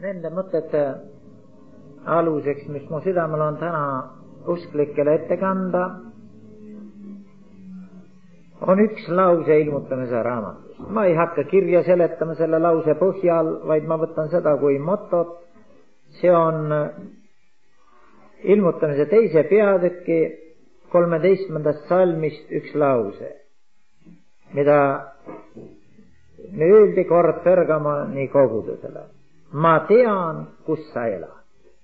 nende mõtete aluseks, mis mu südamel on täna usklikele ette kanda, on üks lause Ilmutamise raamatus. Ma ei hakka kirja seletama selle lause põhjal, vaid ma võtan seda kui motot. See on Ilmutamise 2. peatüki 13. salmist üks lause, mida öeldi kord Pergamoni kogudusele. Ma tean, kus sa elad.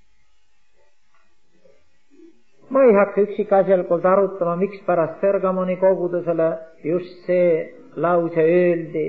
Ma ei hakka üksikasjalikult arutama, miks pärast Pergamoni kogudusele just see lause öeldi.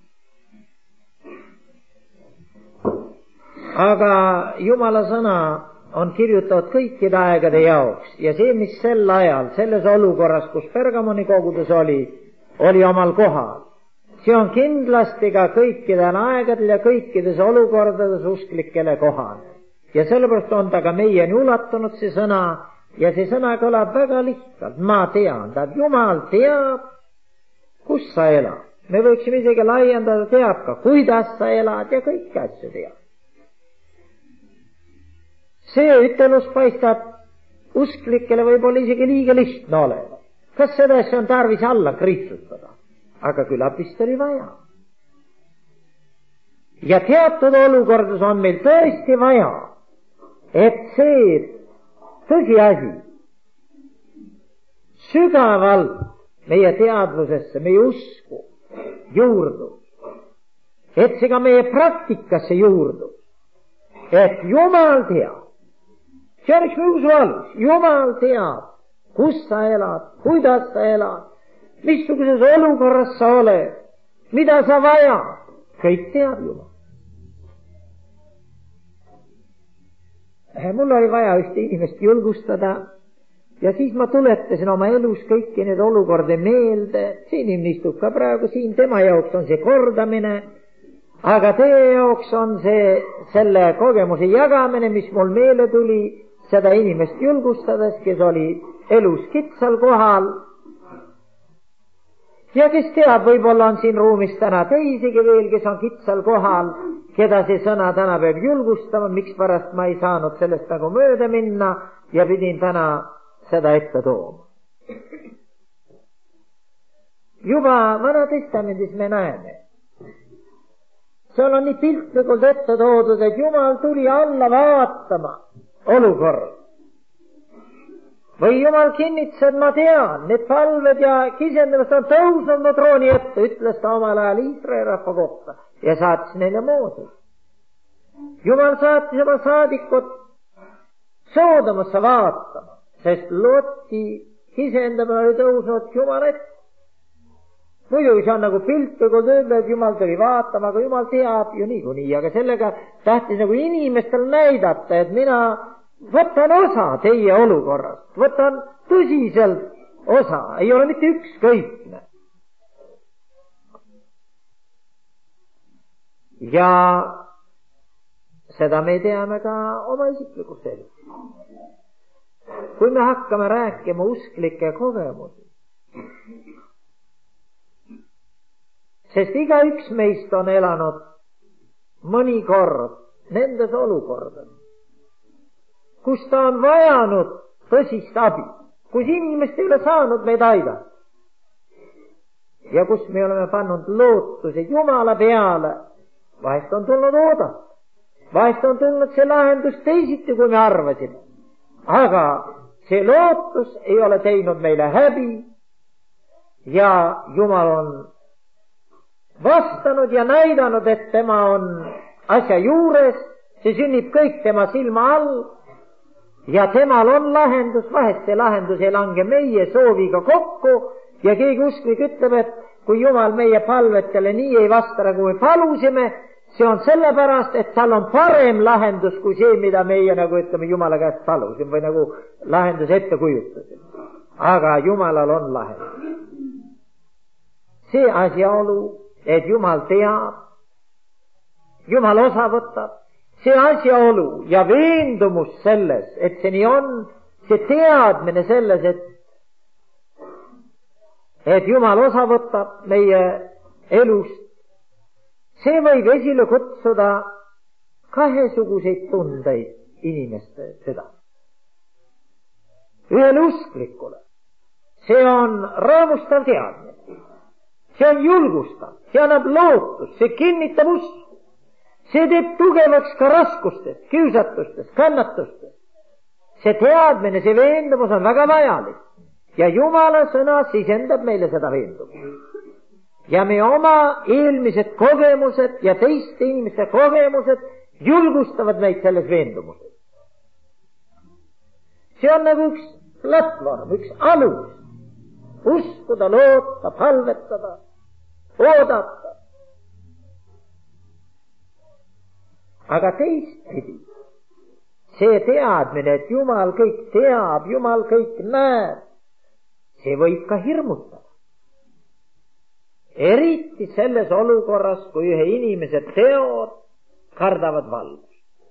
Aga Jumala sõna on kirjutatud kõikide aegade jaoks ja see, mis sel ajal, selles olukorras, kus Pergamoni kogudus oli omal kohal, see on kindlasti ka kõikidel aegadel ja kõikides olukordades usklikele kohal. Ja sellepärast on ta ka meieni ulatunud see sõna ja see sõna kõlab väga lihtsalt. Ma tean, Jumal teab, kus sa elad. Me võiksime isegi laiendada, teab ka, kuidas sa elad ja kõiki asju teab. See ütelus paistab usklikele võib-olla isegi liiga lihtne olema. Kas seda asja on tarvis alla kriipsutada? Aga küllap vist oli vaja. Ja teatud olukordades on meil tõesti vaja, et see tõsiasi sügavalt meie teadvusesse, meie usku juurdub. Et see ka meie praktikasse juurdub. Et Jumal teab. See on üks meie usu alus. Jumal teab, kus sa elad, kuidas sa elad, missuguses olukorras sa oled, mida sa vajad. Kõik teab Jumal. Mul oli vaja ühte inimest julgustada ja siis ma tuletasin oma elus kõiki need olukordi meelde. See inimene istub ka praegu siin, tema jaoks on see kordamine, aga teie jaoks on see selle kogemuse jagamine, mis mul meele tuli, seda inimest julgustades, kes oli elus kitsal kohal. Ja kes teab, võib-olla on siin ruumis täna teisigi veel, kes on kitsal kohal, keda see sõna täna peab julgustama, miks pärast ma ei saanud sellest nagu mööda minna ja pidin täna seda ette tooma. Juba Vana-testamendis me näeme, seal on nii piltlikult ette toodud, et Jumal tuli alla vaatama olukord. Või Jumal kinnitas, et ma tean, need palved ja kisendamist on tõusnud mu trooni ette, ütles ta omal ajal Iisraeli rahva kohta ja saatis neile Mooses. Jumal saatis oma saadikut Soodomasse vaatama, sest Loti kisendamine oli tõusnud Jumala ette. Muidugi see on nagu piltlikult öelda, et Jumal tuli vaatama, aga Jumal teab ju niikuinii, aga sellega tahtis nagu inimestel näidata, et mina võtan osa teie olukorrast, võtan tõsiselt osa, ei ole mitte ükskõikne. Ja seda me teame ka oma isiklikust elust. Kui me hakkame rääkima usklike kogemusi, sest igaüks meist on elanud mõnikord nendes olukordades, kus ta on vajanud tõsist abi, kus inimest ei ole saanud meid aidata ja kus me oleme pannud lootuse Jumala peale. Vahest on tulnud oodata, vahest on tulnud see lahendus teisiti, kui me arvasime, aga see lootus ei ole teinud meile häbi ja Jumal on vastanud ja näidanud, et tema on asja juures, see sünnib kõik tema silma all ja temal on lahendus. Vahest see lahendus ei lange meie sooviga kokku ja keegi usklik ütleb, et kui Jumal meie palvetele nii ei vasta, nagu me palusime, see on sellepärast, et tal on parem lahendus kui see, mida meie nagu ütleme Jumala käest palusime või nagu lahendus ette kujutasime. Aga Jumalal on lahendus. See asjaolu, et Jumal teab, Jumal osa võtab, see asjaolu ja veendumus selles, et see nii on, see teadmine selles, et Jumal osa võtab meie elust, see võib esile kutsuda kahesuguseid tundeid inimeste südame. ühele usklikule see on rõõmustav teadmine, see on julgustav, see annab lootust, see kinnitab usku, see teeb tugevaks ka raskustest, kiusatustest, kannatustest. see teadmine, see veendumus on väga vajalik ja Jumala sõna sisendab meile seda veendumust. ja meie oma eelmised kogemused ja teiste inimeste kogemused julgustavad meid selles veendumuses. see on nagu üks platvorm, üks alus, uskuda, loota, palvetada, oodata. aga teistpidi, see teadmine, et Jumal kõik teab, Jumal kõik näeb, see võib ka hirmutada. eriti selles olukorras, kui ühe inimese teod kardavad valgust.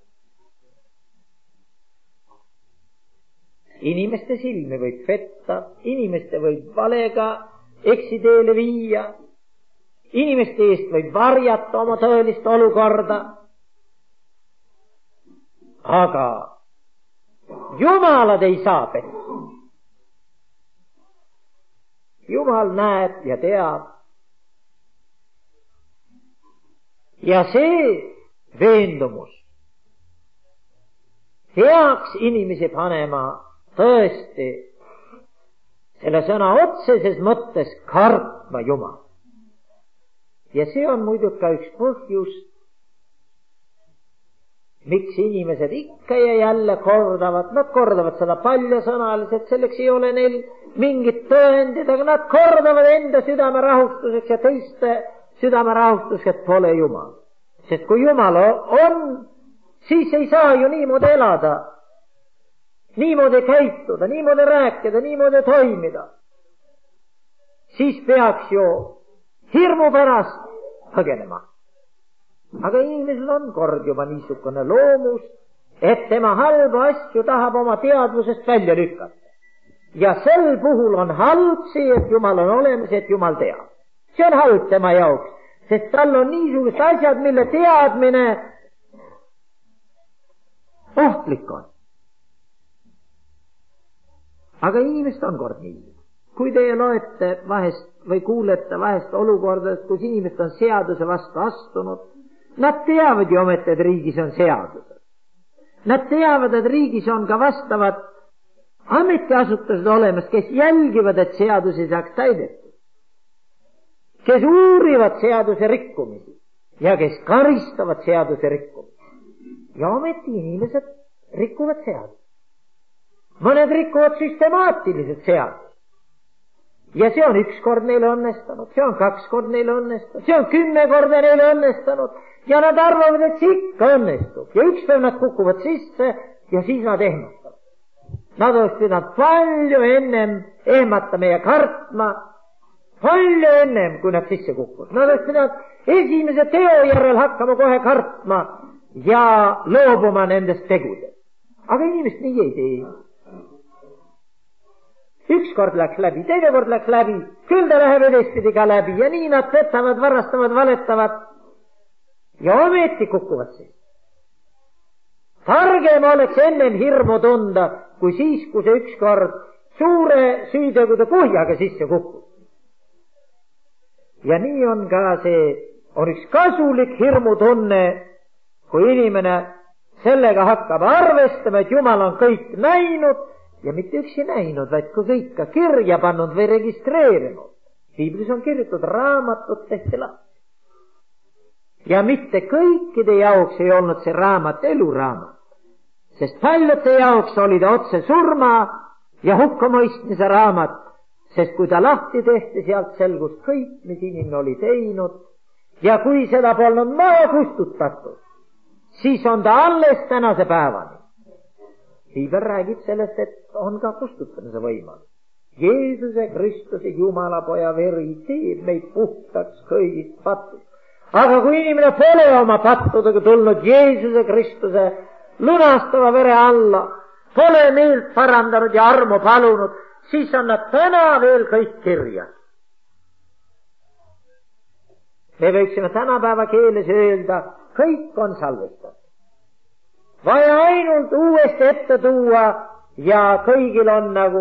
inimeste silmi võib petta, inimeste võib valega eksiteele viia, inimeste eest võib varjata oma tõelist olukorda. aga jumalad ei saa petta. Jumal näeb ja teab. ja see veendumus peaks inimesi panema tõesti selle sõna otseses mõttes kartma Jumal. ja see on muidugi ka üks põhjus, miks inimesed ikka ja jälle kordavad, nad kordavad seda paljasõnaliselt, selleks ei ole neil mingit tõendit, aga nad kordavad enda südame rahustuseks ja teiste südame rahustuseks, et pole Jumal. sest kui Jumal on, siis ei saa ju niimoodi elada, niimoodi käituda, niimoodi rääkida, niimoodi toimida. siis peaks ju hirmu pärast põgenema. aga inimesel on kord juba niisugune loomus, et tema halba asju tahab oma teadvusest välja lükata. ja sel puhul on halb see, et Jumal on olemas, et Jumal teab. see on halb tema jaoks, sest tal on niisugused asjad, mille teadmine ohtlik on. aga inimest on kord nii. kui teie loete vahest või kuulete vahest olukordadest, kus inimesed on seaduse vastu astunud, nad teavad ju ometi, et riigis on seadused. Nad teavad, et riigis on ka vastavad ametiasutused olemas, kes jälgivad, et seadusi saaks täidetud, kes uurivad seaduse rikkumisi ja kes karistavad seaduse rikkumisi. ja ometi inimesed rikuvad seadust. mõned rikuvad süstemaatiliselt seadust. ja see on 1 kord neile õnnestunud, see on 2 kord neile õnnestunud, see on 10 korda neile õnnestunud ja nad arvavad, et see ikka õnnestub. ja ükspäev nad kukuvad sisse ja siis nad ehmatavad. Nad oleks pidanud palju ennem ehmatama ja kartma, palju ennem, kui nad sisse kukuvad. Nad oleks pidanud esimese teo järel hakkama kohe kartma ja loobuma nendest tegudest. aga inimesed nii ei tee. 1 kord läks läbi, teine kord läks läbi, küll ta läheb edespidi ka läbi ja nii nad petavad, varastavad, valetavad ja ometi kukuvad siis. targem oleks ennem hirmu tunda, kui siis, kui see 1 kord suure süütegude kuhjaga sisse kukub. ja nii on ka see, on üks kasulik hirmutunne, kui inimene sellega hakkab arvestama, et Jumal on kõik näinud ja mitte üksi näinud, vaid kui kõik ka kirja pannud või registreerinud. Piiblis on kirjutatud, raamatud tehti lahti. ja mitte kõikide jaoks ei olnud see raamat eluraamat, sest paljude jaoks oli ta otse surma ja hukkamõistmise raamat, sest kui ta lahti tehti, sealt selgus kõik, mis inimene oli teinud ja kui seda polnud maha kustutatud, siis on ta alles tänase päevani. Piibel räägib sellest, et on ka kustutamise võimalus. Jeesuse Kristuse Jumala poja veri teeb meid puhtaks kõigist pattust. aga kui inimene pole oma pattudega tulnud Jeesuse Kristuse lunastava vere alla, pole meelt parandanud ja armu palunud, siis on nad täna veel kõik kirjas. me võiksime tänapäeva keeles öelda, kõik on salvestatud. vaja ainult uuesti ette tuua ja kõigil on nagu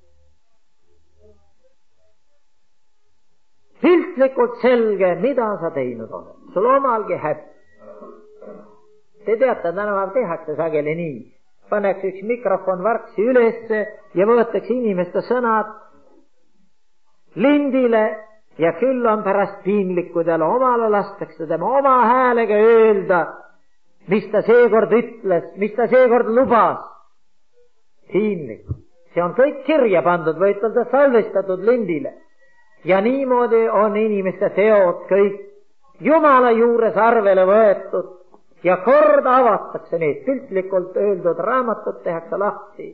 piltlikult selge, mida sa teinud oled. sul omalgi häbi. Te teate, tänapäeval tehakse sageli nii. Pannakse üks mikrofon vargsi ülesse ja võetakse inimeste sõnad lindile ja küll on pärast piinlik, kui talle omale lastakse tema oma häälega öelda, mis ta seekord ütles, mis ta seekord lubas. Piinlik. See on kõik kirja pandud või ütelda salvestatud lindile. Ja niimoodi on inimeste teod kõik Jumala juures arvele võetud ja kord avatakse need piltlikult öeldud raamatud, tehakse lahti.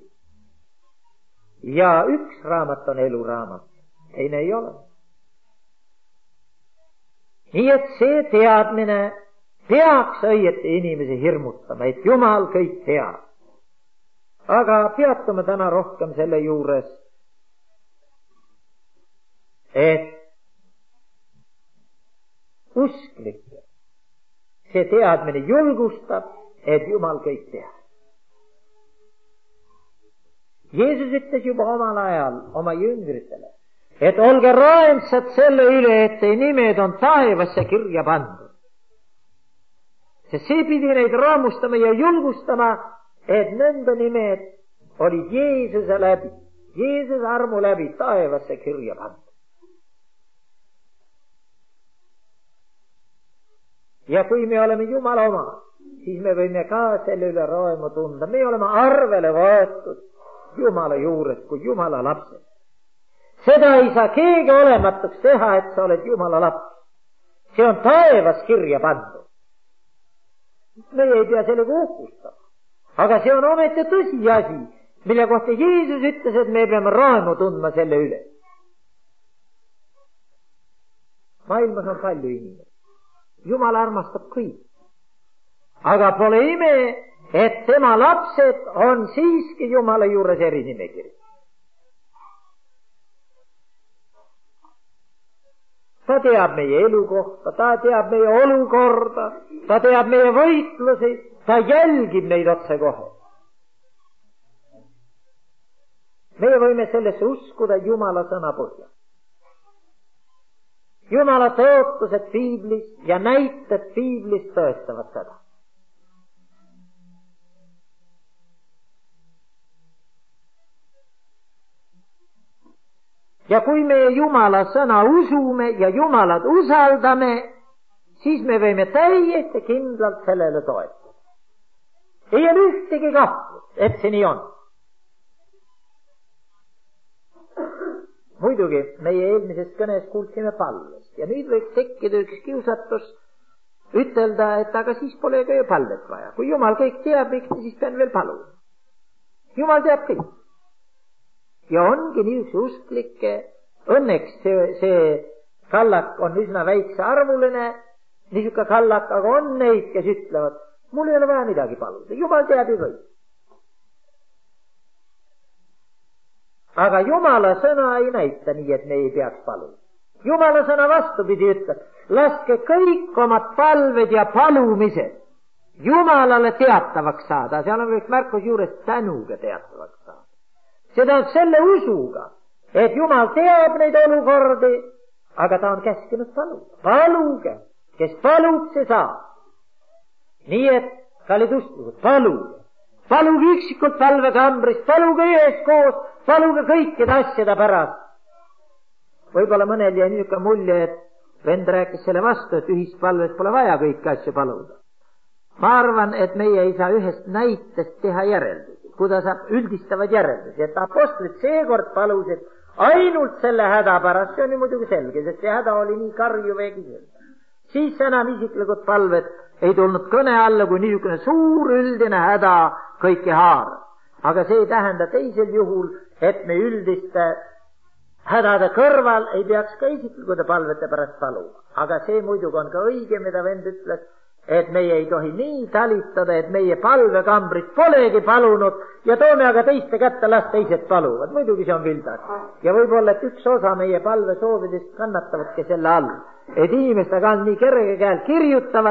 Ja üks raamat on eluraamat, teine ei ole. Nii et see teadmine peaks õieti inimesi hirmutama, et Jumal kõik teab. Aga peatume täna rohkem selle juures, et usklikke see teadmine julgustab, et Jumal kõik teab. Jeesus ütles juba omal ajal oma jüngritele, et olge rõõmsad selle üle, et teie nimed on taevasse kirja pandud. Sest see pidi neid rõõmustama ja julgustama, et nende nimed olid Jeesuse läbi, Jeesuse armu läbi taevasse kirja pandud. Ja kui me oleme Jumala oma, siis me võime ka selle üle rõõmu tunda. Me oleme arvele võetud Jumala juures kui Jumala lapsed. Seda ei saa keegi olematuks teha, et sa oled Jumala laps. See on taevas kirja pandud. Meie ei pea sellega uhkustama. Aga see on ometi tõsiasi, mille kohta Jeesus ütles, et me peame rõõmu tundma selle üle. Maailmas on palju inimesi. Jumal armastab kõik. Aga pole ime, et tema lapsed on siiski Jumala juures erinimekiri. Ta teab meie elukohta, ta teab meie olukorda, ta teab meie võitlusi, ta jälgib neid otsekohe. Meie võime sellesse uskuda Jumala sõna põhjal. Jumala tõotused piiblis ja näited piiblis tõestavad seda. Ja kui me Jumala sõna usume ja Jumalat usaldame, siis me võime täiesti kindlalt sellele toetada. Ei ole ühtegi kahtlust, et see nii on. Muidugi, meie eelmises kõnes kuulsime palvest ja nüüd võiks tekkida üks kiusatus ütelda, et aga siis pole ka ju palvet vaja. Kui Jumal kõik teab, siis pean veel paluma. Jumal teab kõik. Ja ongi niisuguse usklikke, õnneks see kallak on üsna väikse arvuline, niisugune kallak, aga on neid, kes ütlevad, mul ei ole vaja midagi paluda, Jumal teab ju kõik. Aga Jumala sõna ei näita nii, et me ei peaks paluma. Jumala sõna vastupidi ütleb, laske kõik omad palved ja palumised Jumalale teatavaks saada. Seal on üks märkus juures tänuga teatavaks saada. Seda on selle usuga, et Jumal teab neid olukordi, aga ta on käskinud paluda. Paluge, kes palub, see saab. Nii et, kallid usklikud, paluge. Paluge üksikult palvekambrist, paluge üheskoos, paluge kõikide asjade pärast. Võib-olla mõnel jäi niisugune mulje, et vend rääkis selle vastu, et ühispalves pole vaja kõiki asju paluda. Ma arvan, et meie ei saa ühest näitest teha järeldusi, kuidas üldistavad järeldusi, et apostlid seekord palusid ainult selle häda pärast, see on ju muidugi selge, sest see häda oli nii karjuv ja kisev. Siis enam isiklikud palved ei tulnud kõne alla, kui niisugune suur üldine häda kõiki haarab. Aga see ei tähenda teisel juhul, et me üldiste hädade kõrval ei peaks ka isiklikude palvete pärast paluma. Aga see muidugi on ka õige, mida vend ütles, et meie ei tohi nii talitada, et meie palvekambrid polegi palunud ja toome aga teiste kätte, las teised paluvad. Muidugi see on vildas. Ja võib-olla, et üks osa meie palvesoovidest kannatavadki selle all, et inimestega on nii kerge käel kirjutavad,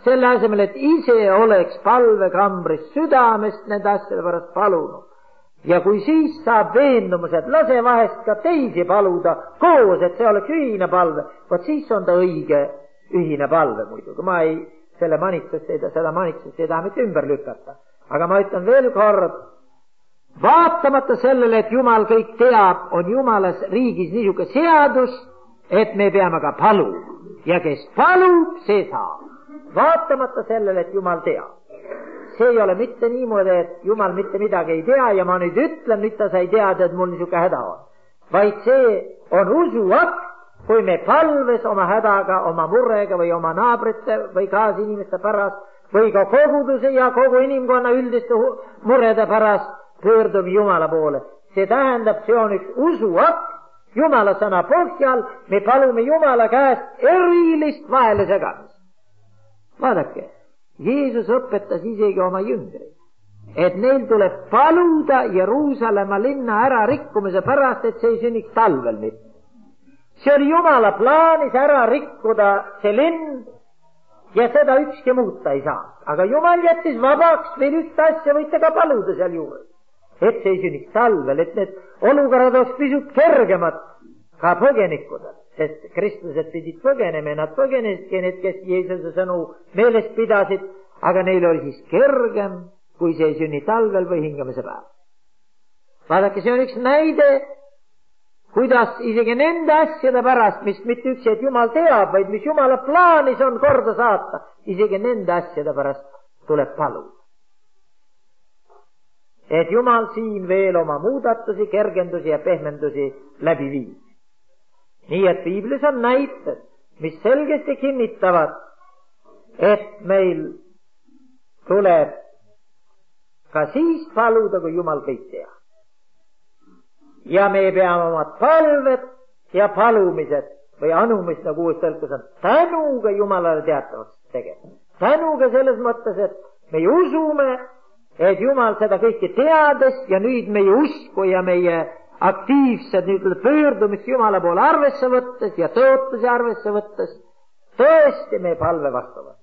selle asemel, et ise oleks palvekambris südamest nende asjade pärast palunud. Ja kui siis saab veendumuse, et lase vahest ka teisi paluda koos, et see oleks ühine palve, vot siis on ta õige ühine palve muidugi. Ma seda manitsust ei taha mitte ümber lükata. Aga ma ütlen veel kord, vaatamata sellele, et Jumal kõik teab, on Jumalas riigis niisugune seadus, et me peame ka paluma. Ja kes palub, see saab. Vaatamata sellele, et Jumal teab. See ei ole mitte niimoodi, et Jumal mitte midagi ei tea ja ma nüüd ütlen, nüüd ta sai teada, et mul niisugune häda on. Vaid see on usuakt, kui me palves oma hädaga, oma murrega või oma naabrite või kaasinimeste pärast või ka koguduse ja kogu inimkonna üldiste murede pärast pöördume Jumala poole. See tähendab, see on üks usuakt, Jumala sõna põhjal, me palume Jumala käest erilist vahele segamist. Vaadake, Jeesus õpetas isegi oma jüngreid, et neil tuleb paluda Jeruusalemma linna ära rikkumise pärast, et see ei sünniks talvel mitte. See oli Jumala plaanis ära rikkuda see linn ja seda ükski muuta ei saa. Aga Jumal jättis vabaks veel üks asja, võite ka paluda seal juures, et see ei sünniks talvel, et need olukorrad oleks pisut kergemad ka põgenikudel. Sest kristlased pidid põgenema ja nad põgenesidki, need, kes Jeesuse sõnu meeles pidasid, aga neil oli siis kergem, kui see ei sünni talvel või hingamise päev. Vaadake, see on üks näide, kuidas isegi nende asjade pärast, mis mitte üksi, et Jumal teab, vaid mis Jumala plaanis on korda saata, isegi nende asjade pärast tuleb paluda. Et Jumal siin veel oma muudatusi, kergendusi ja pehmendusi läbi viib. Nii et piiblis on näited, mis selgesti kinnitavad, et meil tuleb ka siis paluda, kui Jumal kõik teab. Ja me peame omad palved ja palumised või anumist, nagu uus tõlkus on, tänuga Jumalale teatavaks tegema. Tänuga selles mõttes, et me usume, et Jumal seda kõike teades ja nüüd meie usku ja meie aktiivsed nüüd pöördumist Jumala poole arvesse võttes ja tõotusi arvesse võttes, tõesti me palve vastavad.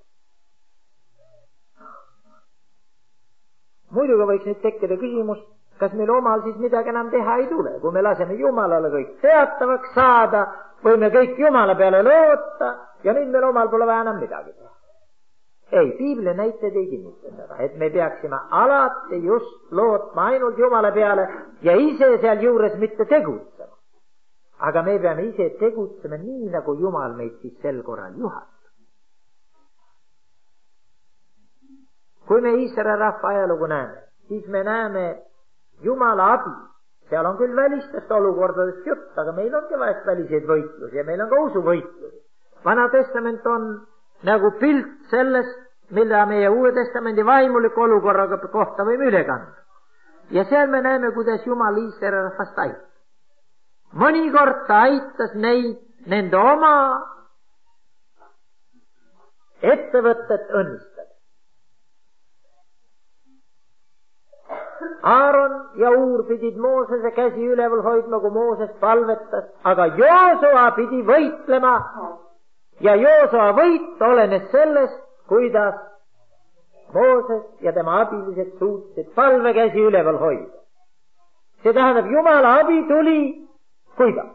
Muidugi võiks nüüd tekkida küsimus, kas meil omal siis midagi enam teha ei tule, kui me laseme Jumalale kõik teatavaks saada, võime kõik Jumala peale loota ja nüüd meil omal pole vaja enam midagi teha. Ei, piibli näited ei kinnita seda, et me peaksime alati just lootma ainult Jumala peale ja ise seal juures mitte tegutsema. Aga me peame ise tegutsema nii, nagu Jumal meid siis sel korral juhatab. Kui me Iisraeli rahva ajalugu näeme, siis me näeme Jumala abi. Seal on küll välistest olukordadest jutt, aga meil ongi vahest väliseid võitlusi ja meil on ka usuvõitlusi. Vana testament on nagu pilt sellest, mida meie Uue Testamendi vaimuliku olukorraga kohta võime üle kanda. Ja seal me näeme, kuidas Jumal Iisraeli rahvast aitab. Mõnikord ta aitas neid nende oma ettevõtet õnnistada. Aaron ja Uur pidid Moosese käsi üleval hoidma, kui Mooses palvetas, aga Joosua pidi võitlema. Ja Joosua võit olenes sellest, kuidas Mooses ja tema abilised suutsid palvekäsi üleval hoida. See tähendab, Jumala abi tuli kuidas?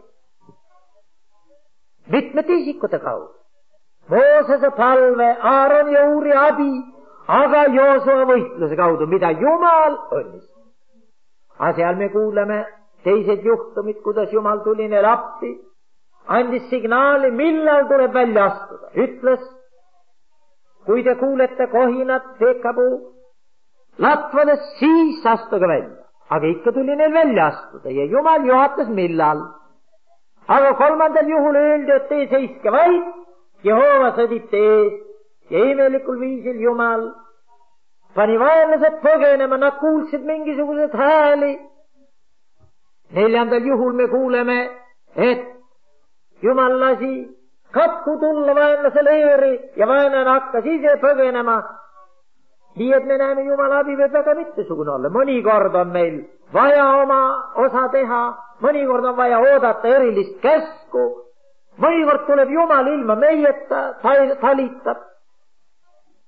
Mitmete isikute kaudu. Moosese palve, Aaron ja Uuri abi, aga Joosua võitluse kaudu, mida Jumal õnnistas. Aga seal me kuuleme teised juhtumid, kuidas Jumal tuli neile appi, andis signaali, millal tuleb välja astuda. Ütles, kui te kuulete kohinat seekapuu latvades, siis astuge välja. Aga ikka tuli neil välja astuda ja Jumal juhatas millal. Aga kolmandal juhul öeldi, et te seiske vaid, Jehova sõdib ees ja imelikul viisil Jumal pani vaenlased põgenema, nad kuulsid mingisugused hääli. Neljandal juhul me kuuleme, et Jumal lasi katku tulla vaenlasele eeri ja vaenlane hakkas ise põgenema. Nii et me näeme, Jumala abi võib väga mitmesugune olla. Mõnikord on meil vaja oma osa teha, mõnikord on vaja oodata erilist käsku, mõnikord tuleb Jumal ilma meieta, talitab.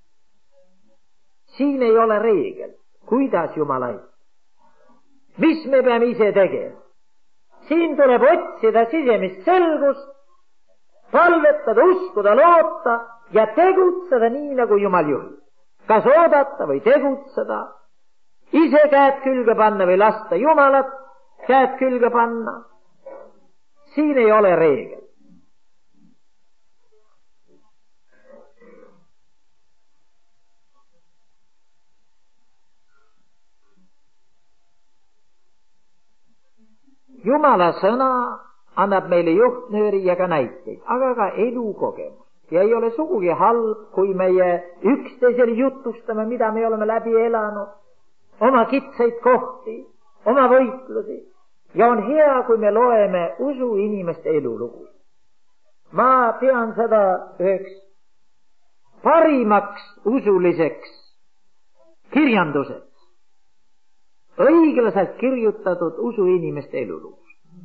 siin ei ole reegel, kuidas Jumal aitab. Mis me peame ise tegema? Siin tuleb otsida sisemist selgust, palvetada, uskuda, loota ja tegutseda nii, nagu Jumal juhib. Kas oodata või tegutseda, ise käed külge panna või lasta Jumalat käed külge panna. Siin ei ole reegel. Jumala sõna annab meile juhtnööri ja ka näiteid, aga ka elukogemus. Ja ei ole sugugi halb, kui meie üksteisele jutustame, mida me oleme läbi elanud, oma kitsaid kohti, oma võitlusi. Ja on hea, kui me loeme usu inimeste elulugu. Ma pean seda üheks parimaks usuliseks kirjanduseks, õiglaselt kirjutatud usu inimeste elulugu.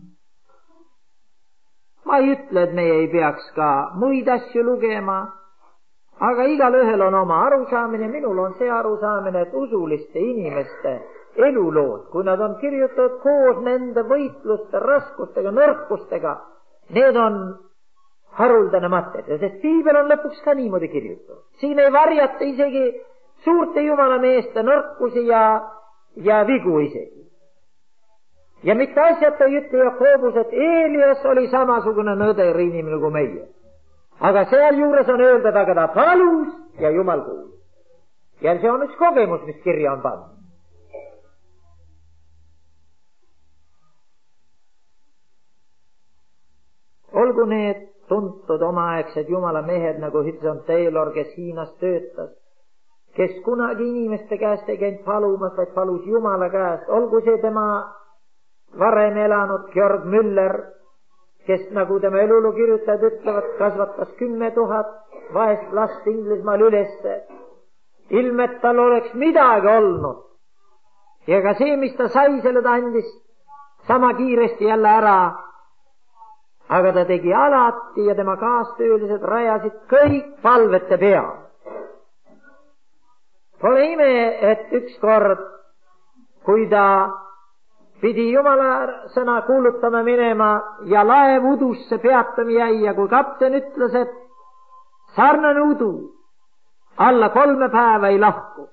Ma ei ütle, et meie ei peaks ka muid asju lugema, aga igalühel on oma arusaamine. Minul on see arusaamine, et usuliste inimeste elulood, kui nad on kirjutatud koos nende võitluste, raskustega, nõrkustega, need on haruldane materjal, sest piibel on lõpuks ka niimoodi kirjutatud. Siin ei varjata isegi suurte jumalameeste nõrkusi ja vigu isegi. Ja mitte asjata ei ütle Jakobus, et Eelias oli samasugune nõder inimene kui meie. Aga sealjuures on öeldud, aga ta palus ja Jumal kuulis. Ja see on üks kogemus, mis kirja on pandud. Olgu need tuntud omaaegsed Jumala mehed nagu Hudson Taylor, kes Hiinas töötas, kes kunagi inimeste käest ei käinud palumas, vaid palus Jumala käest. Olgu see tema varem elanud Georg Müller, kes, nagu tema elulu kirjutajad ütlevad, kasvatas 10 000 vaest last Inglismaal ülesse. Ilme, et tal oleks midagi olnud. Ja ka see, mis ta sai, selle ta andis sama kiiresti jälle ära. Aga ta tegi alati ja tema kaastöölised rajasid kõik palvete peal. Pole ime, et ükskord, kui ta pidi Jumala sõna kuulutama minema ja laev udusse peatama jäi ja kui kapten ütles, et sarnane udu alla 3 päeva ei lahku.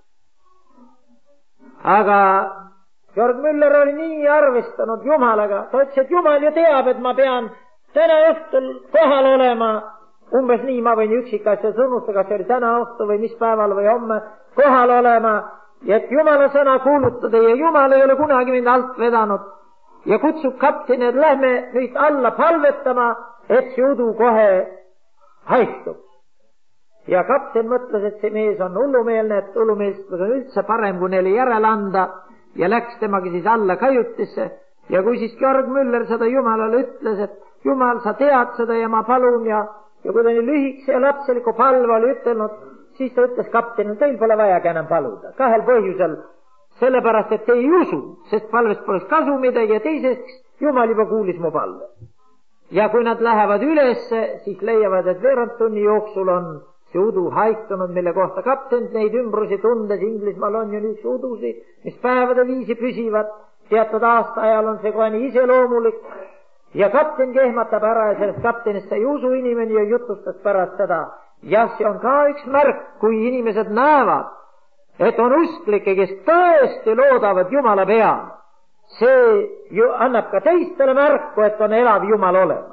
Aga Georg Müller oli nii arvestanud Jumalaga, ta ütles, et Jumal ju teab, et ma pean täna õhtul kohal olema, umbes nii, ma võin üksikasja sõnustada, kas see oli täna õhtu või mis päeval või homme kohal olema, ja et Jumala sõna kuulutada ja Jumal ei ole kunagi mind alt vedanud ja kutsub kapteni, et lähme nüüd alla palvetama, et see udu kohe haistub. Ja kapten mõtles, et see mees on hullumeelne, et hullumeelsus on üldse parem, kui neile järele anda, ja läks temaga siis alla kajutisse. Ja kui siis Georg Müller seda Jumalale ütles, et Jumal, sa tead seda ja ma palun ja kui ta nii lühikese ja lapseliku palve oli ütelnud, siis ta ütles kaptenil, teil pole vajagi enam paluda. 2 põhjusel. Sellepärast, et te ei usu, sest palvest poleks kasu midagi ja teiseks, Jumal juba kuulis mu palve. Ja kui nad lähevad ülesse, siis leiavad, et veerand tunni jooksul on see udu haikunud, mille kohta kapten neid ümbrusi tundes, Inglismaal on ju nüüd udusi, mis päevade viisi püsivad, teatud aasta ajal on see kohe nii iseloomulik. Ja kapten kehmatab ära ja sellest kaptenist sai usu inimene ja jutustas pärast seda. Ja see on ka üks märk, kui inimesed näevad, et on usklikke, kes tõesti loodavad Jumala peale. See ju annab ka teistele märku, et on elav Jumal olemas.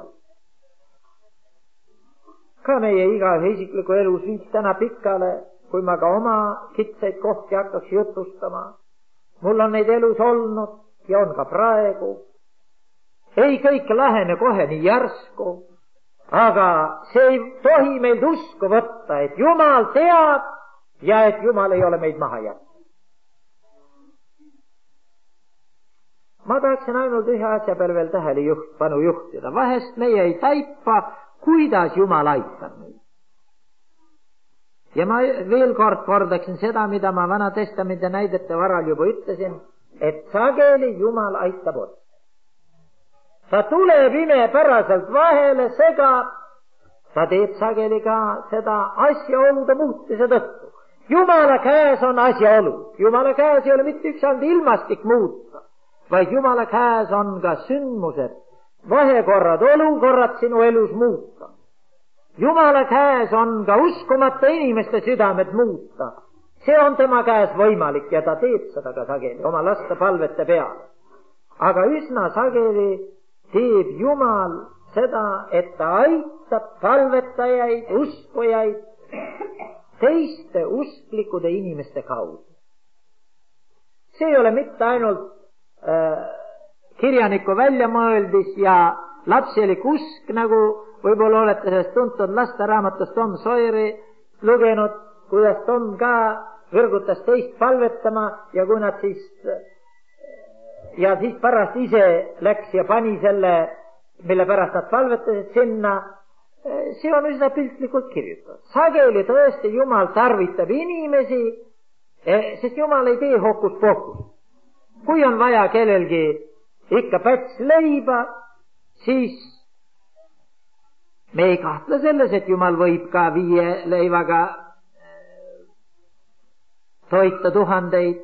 Ka meie igaühe isikliku elus viis täna pikale, kui ma ka oma kitsaid kohti hakkaks jutustama. Mul on neid elus olnud ja on ka praegu. Ei kõik lähene kohe nii järsku, aga see ei tohi meilt usku võtta, et Jumal teab ja et Jumal ei ole meid maha jätnud. Ma tahaksin ainult ühe asja peale veel tähelepanu juhtida. Vahest meie ei taipa, kuidas Jumal aitab meid. Ja ma veel kord kordaksin seda, mida ma Vana Testamendi näidete varal juba ütlesin, et sageli Jumal aitab otsa. Ta tuleb imepäraselt vahele, segab, ta teeb sageli ka seda asjaolude muutmise tõttu. Jumala käes on asjaolu. Jumala käes ei ole mitte üks ainult ilmastik muuta, vaid Jumala käes on ka sündmused, vahekorrad, olukorrad sinu elus muuta. Jumala käes on ka uskumata inimeste südamed muuta. See on tema käes võimalik ja ta teeb seda ka sageli oma laste palvete peale. Aga üsna sageli teeb Jumal seda, et ta aitab palvetajaid, uskujaid teiste usklikude inimeste kaudu. See ei ole mitte ainult kirjaniku väljamõeldis ja lapselik usk, nagu võib-olla olete sellest tuntud lasteraamatust Tom Sawyeri lugenud, kuidas Tom ka võrgutas teist palvetama ja kui nad siis pärast ise läks ja pani selle, mille pärast nad palvetasid sinna, see on üsna piltlikult kirjutatud. Sageli tõesti Jumal tarvitab inimesi, sest Jumal ei tee hokus-pokus. Kui on vaja kellelgi ikka päts leiba, siis me ei kahtle selles, et Jumal võib ka 5 leivaga toita 1000.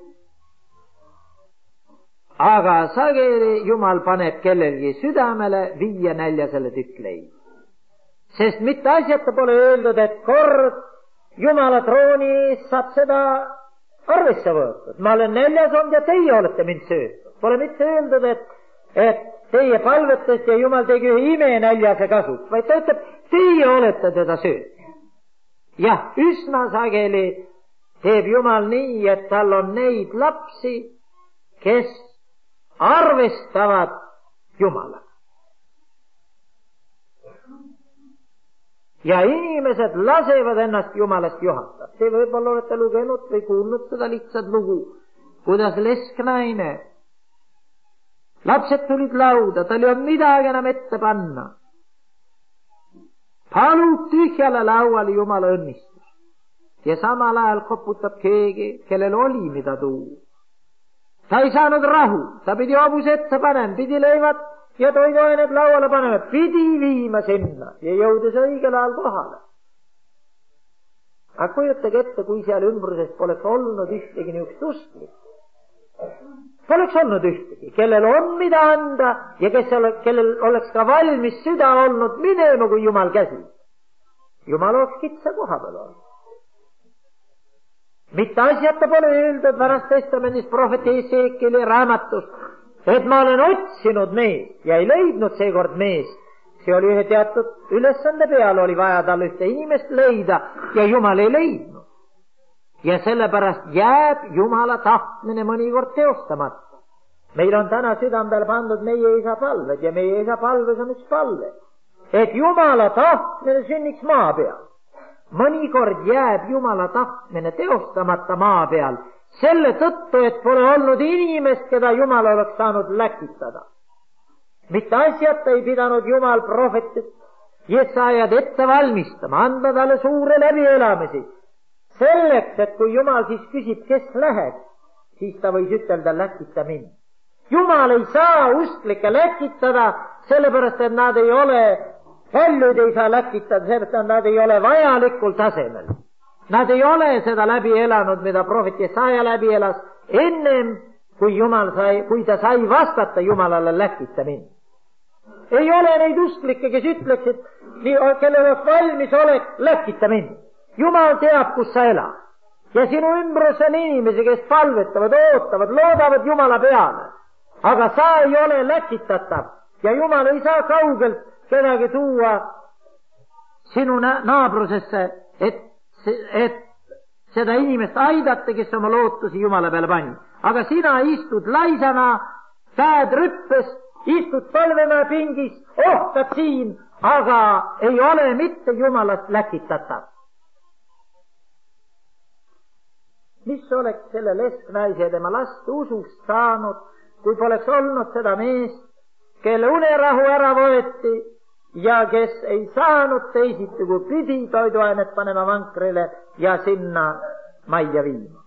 Aga sageli Jumal paneb kellelgi südamele 5 näljasele tükk leiba. Sest mitte asjata pole öeldud, et kord Jumala trooni ees saab seda arvesse võetud. Ma olen näljas olnud ja teie olete mind söötud. Pole mitte öeldud, et teie palvetest ja Jumal tegi ühe imenäljase kasuks, vaid ta ütleb, teie olete teda söötud. Jah, üsna sageli teeb Jumal nii, et tal on neid lapsi, kes arvestavad Jumalaga. Ja inimesed lasevad ennast Jumalast juhatada. Te võib-olla olete lugenud või kuulnud seda lihtsat lugu, kuidas lesknaine. Lapsed tulid lauda, tal ei olnud midagi enam ette panna. Palub tühjale lauale Jumala õnnistus. Ja samal ajal koputab keegi, kellel oli mida tuua. Ta ei saanud rahu, ta pidi hobuse ette panema, pidi leivad ja toiduained lauale panema, pidi viima sinna ja jõudis õigel ajal kohale. Aga kujutage ette, kui seal ümbruses poleks olnud ühtegi niisugust usklikku. Poleks olnud ühtegi, kellel on mida anda ja kellel oleks ka valmis süda olnud minema, kui Jumal käsi. Jumal oleks kitsa koha peal olnud. Mitte asjata pole öeldud Vanas Testamendis prohvet Esekieli raamatus, et ma olen otsinud meest ja ei leidnud seekord meest. See oli ühe teatud ülesande peal, oli vaja tal ühte inimest leida ja Jumal ei leidnud. Ja sellepärast jääb Jumala tahtmine mõnikord teostamata. Meil on täna südame peale pandud meie isa palved ja meie isa palves on üks palve, et Jumala tahtmine sünniks maa peal. Mõnikord jääb Jumala tahtmine teostamata maa peal selle tõttu, et pole olnud inimest, keda Jumal oleks saanud läkitada. Mitte asjata ei pidanud Jumal prohvetit Jesajad ette valmistama, anda talle suure läbielamisi. Selleks, et kui Jumal siis küsib, kes läheb, siis ta võis ütelda, läkita mind. Jumal ei saa usklikke läkitada, sellepärast et nad ei ole, paljud ei saa läkitada, sellepärast et nad ei ole vajalikul tasemel. Nad ei ole seda läbi elanud, mida prohvet Jesaja läbi elas, ennem kui ta sai vastata Jumalale, läkita mind. Ei ole neid usklikke, kes ütleksid, kellel oleks valmis olek, läkita mind. Jumal teab, kus sa elad. Ja sinu ümbrus on inimesi, kes palvetavad, ootavad, loodavad Jumala peale. Aga sa ei ole läkitatav ja Jumal ei saa kaugelt kedagi tuua sinu naabrusesse, et seda inimest aidata, kes oma lootusi Jumala peale pani. Aga sina istud laisana, käed rüppes, istud palvemäe pingis, ohtad siin, aga ei ole mitte Jumalast läkitatav. Mis oleks selle lesknaise ja tema laste usust saanud, kui poleks olnud seda meest, kelle unerahu ära võeti ja kes ei saanud teisiti, kui pidi toiduainet panema vankrile ja sinna majja viima.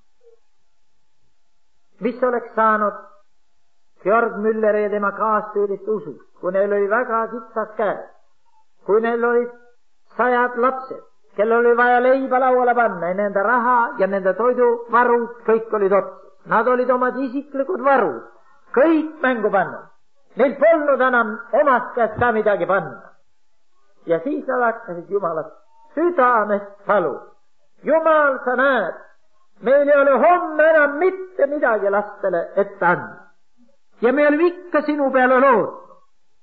Mis oleks saanud Georg Mülleri ja tema kaastööliste usust, kui neil oli väga kitsas käes, kui neil olid 100 lapsed, kellel oli vaja leiba lauale panna ja nende raha ja nende toiduvarud, kõik olid otsas. Nad olid omad isiklikud varud, kõik mängu pannud. Neil polnud enam omast käest ka midagi panna. Ja siis nad hakkasid Jumalat südamest paluma. Jumal, sa näed, meil ei ole homme enam mitte midagi lastele ette anda. Ja me oleme ikka sinu peale lootnud.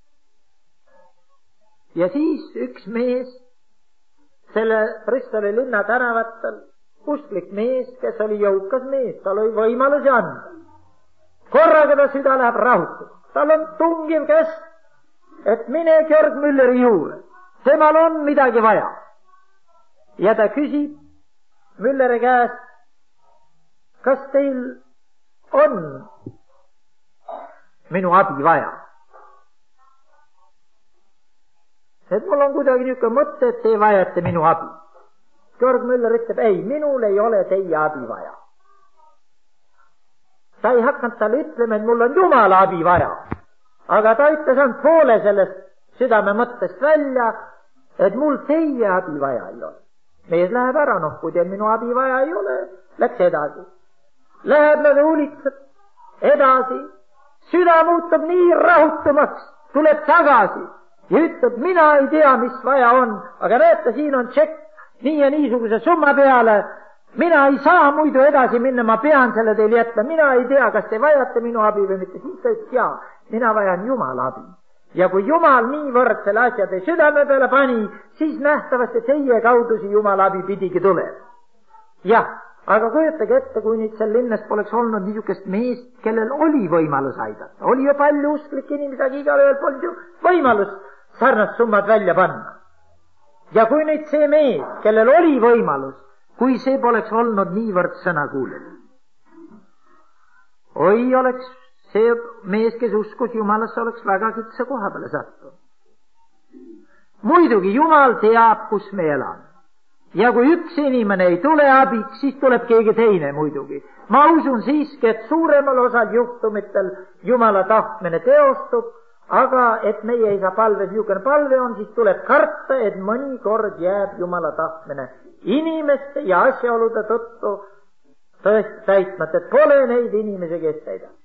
Ja siis üks mees selle Bristoli linna tänavatel, usklik mees, kes oli jõukas mees, tal oli võimalusi anda. Korraga ta süda läheb rahutud. Tal on tungiv käsk, et mine Georg Mülleri juurde. Temal on midagi vaja. Ja ta küsib Mülleri käest, kas teil on minu abi vaja? Et mul on kuidagi niisugune mõte, et te vajate minu abi. Georg Müller ütleb, ei, minul ei ole teie abi vaja. Ta ei hakanud talle ütlema, et mul on Jumala abi vaja. Aga ta ütles ainult poole sellest südame mõttest välja, et mul teie abi vaja ei ole. Mees läheb ära, kui teil minu abi vaja ei ole, läks edasi. Läheb nad huulitseb edasi, süda muutub nii rahutumaks, tuleb tagasi ja ütleb, mina ei tea, mis vaja on, aga näete, siin on tšekk nii ja niisuguse summa peale, mina ei saa muidu edasi minna, ma pean selle teile jätma, mina ei tea, kas te vajate minu abi või mitte. Siis ta ütles, jaa, mina vajan Jumala abi. Ja kui Jumal niivõrd selle asja teie südame peale pani, siis nähtavasti teie kaudusi Jumala abi pidigi tuleb. Jah, aga kujutage ette, kui nüüd seal linnas poleks olnud niisugust meest, kellel oli võimalus aidata. Oli ju palju usklikke inimesi, aga igalühel polnud ju võimalus sarnast summat välja panna. Ja kui nüüd see mees, kellel oli võimalus, kui see poleks olnud niivõrd sõnakuuleline. Oi, oleks see mees, kes uskus Jumalasse, oleks väga kitsa koha peale sattunud. Muidugi Jumal teab, kus me elame. Ja kui üks inimene ei tule abiks, siis tuleb keegi teine muidugi. Ma usun siiski, et suuremal osal juhtumitel Jumala tahtmine teostub, aga et meie isa palves niisugune palve on, siis tuleb karta, et mõnikord jääb Jumala tahtmine inimeste ja asjaolude tõttu tõesti täitmata, et pole neid inimesi, kes täidab.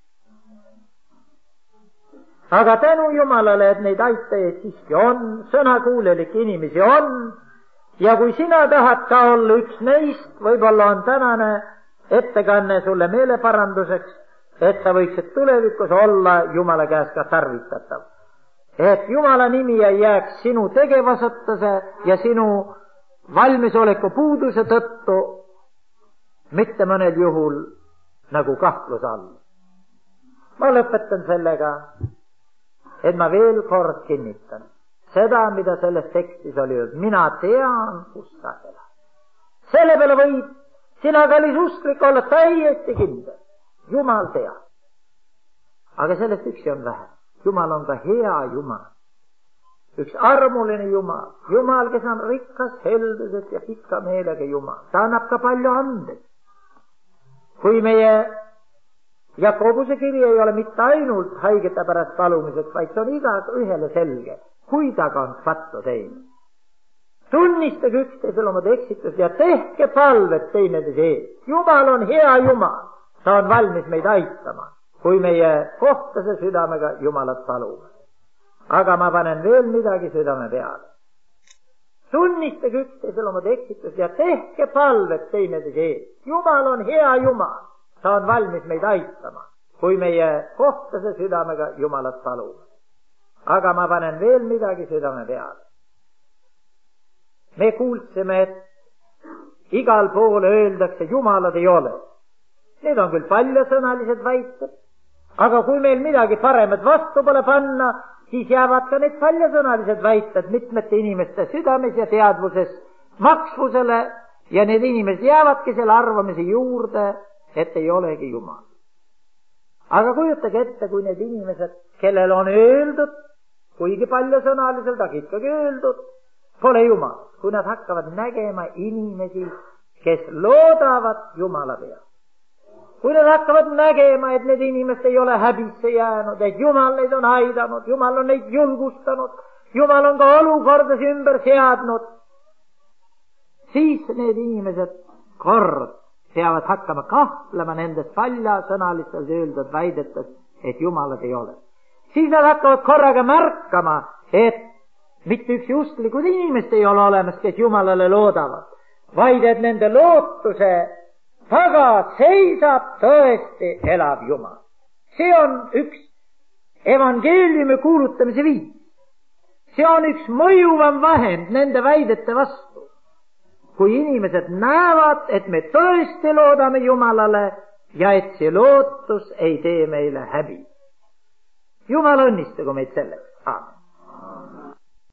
Aga tänu Jumalale, et neid aitajaid siiski on, sõnakuulelikke inimesi on, ja kui sina tahad ka olla üks neist, võib-olla on tänane ettekanne sulle meeleparanduseks, et sa võiksid tulevikus olla Jumala käest ka tarvitatav. Et Jumala nimi ei jääks sinu tegevusõttuse ja sinu valmisoleku puuduse tõttu mitte mõnel juhul nagu kahtluse all. Ma lõpetan sellega, et ma veel kord kinnitan seda, mida selles tekstis oli öeldud. Mina tean, kus sa elad. Selle peale võib sina, kallis usklik, olla täiesti kindel. Jumal teab. Aga sellest üksi on vähe. Jumal on ka hea Jumal. Üks armuline Jumal. Jumal, kes on rikas heldusest ja pikka meelega Jumal. Ta annab ka palju andeid. Kui meie Jakobuse kiri ei ole mitte ainult haigete pärast palumiseks, vaid see on igaühele selge, kui ta kandvattu teine. Tunnistage üksteisel omad eksitused ja tehke palvet teineteise ees. Jumal on hea Jumal. Ta on valmis meid aitama, kui meie kohtase südamega Jumalat palume. Aga ma panen veel midagi südame peale. Tunnistage üksteisel omad eksitused ja tehke palvet teineteise ees. Jumal on hea Jumal. Ta on valmis meid aitama, kui meie kohtase südamega Jumalat palume. Aga ma panen veel midagi südame peale. Me kuulsime, et igal pool öeldakse, Jumalad ei ole. Need on küll paljasõnalised väited, aga kui meil midagi paremat vastu pole panna, siis jäävad ka need paljasõnalised väited mitmete inimeste südames ja teadvuses maksvusele ja need inimesed jäävadki selle arvamise juurde, et ei olegi Jumal. Aga kujutage ette, kui need inimesed, kellel on öeldud, kuigi paljasõnaliselt, aga ikkagi öeldud, pole Jumal, kui nad hakkavad nägema inimesi, kes loodavad Jumala peale. Kui nad hakkavad nägema, et need inimesed ei ole häbisse jäänud, et Jumal neid on aidanud, Jumal on neid julgustanud, Jumal on ka olukordades ümber seadnud, siis need inimesed kord peavad hakkama kahtlema nendes paljasõnalistes öeldud väidetes, et jumalat ei ole. Siis nad hakkavad korraga märkama, et mitte üks justlikud inimest ei ole olemas, kes jumalale loodavad, vaid et nende lootuse taga seisab tõesti elav Jumal. See on üks evangeeliumi kuulutamise viis. See on üks mõjuvam vahend nende väidete vastu. Kui inimesed näevad, et me tõesti loodame Jumalale ja et see lootus ei tee meile häbi. Jumal õnnistagu meid selleks. Aamen.